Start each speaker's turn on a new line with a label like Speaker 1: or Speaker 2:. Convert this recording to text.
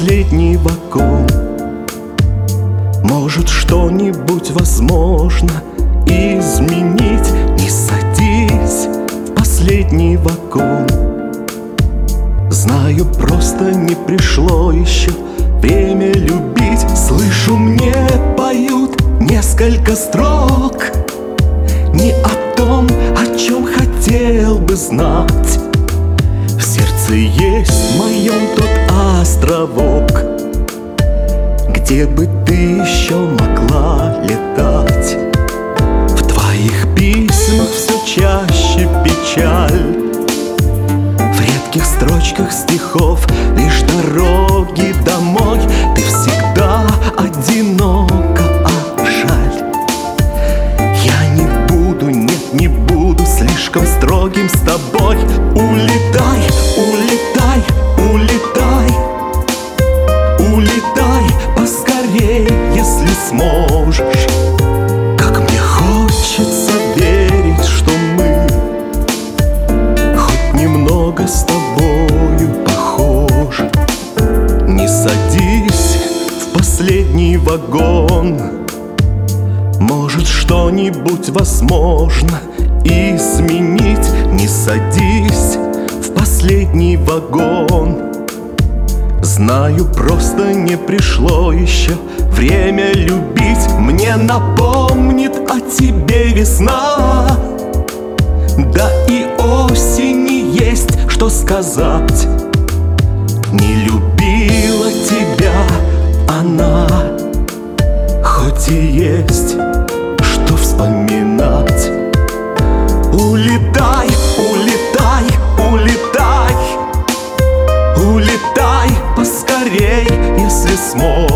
Speaker 1: последний вагон. Может, что-нибудь возможно изменить? Не садись в последний вагон. Знаю, просто не пришло еще время любить. Слышу, мне поют несколько строк, не о том, о чем хотел бы знать. В сердце есть моем тот островок, где бы ты еще могла летать. В твоих письмах все чаще печаль, в редких строчках стихов лишь дороги домой. Ты всегда одинока, а жаль. Я не буду, нет, не буду слишком строгим с тобой. Улетай, улетай, улетай, улетай поскорей, если сможешь. Как мне хочется верить, что мы хоть немного с тобою похожи. Не садись в последний вагон. Может, что-нибудь возможно изменить? Не садись в последний вагон. Знаю, просто не пришло еще время любить. Мне напомнит о тебе весна, да и осени есть что сказать. Не любила тебя она, хоть и есть что вспоминать. Улетай, улетай, улетай, улетай поскорей, если сможешь.